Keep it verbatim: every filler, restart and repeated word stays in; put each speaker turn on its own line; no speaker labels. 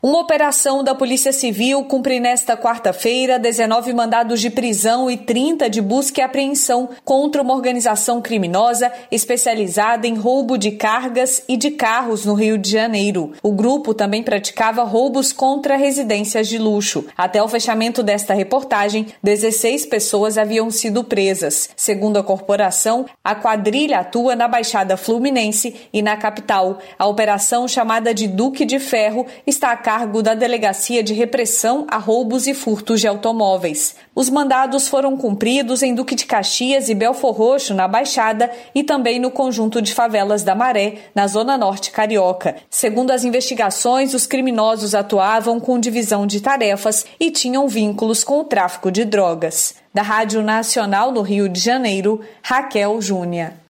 Uma operação da Polícia Civil cumpre nesta quarta-feira dezenove mandados de prisão e trinta de busca e apreensão contra uma organização criminosa especializada em roubo de cargas e de carros no Rio de Janeiro. O grupo também praticava roubos contra residências de luxo. Até o fechamento desta reportagem, dezesseis pessoas haviam sido presas. Segundo a corporação, a quadrilha atua na Baixada Fluminense e na capital. A operação, chamada de Duque de Ferro, está a cargo da Delegacia de Repressão a Roubos e Furtos de Automóveis. Os mandados foram cumpridos em Duque de Caxias e Belfor Roxo, na Baixada, e também no conjunto de favelas da Maré, na Zona Norte Carioca. Segundo as investigações, os criminosos atuavam com divisão de tarefas e tinham vínculos com o tráfico de drogas. Da Rádio Nacional no Rio de Janeiro, Raquel Júnior.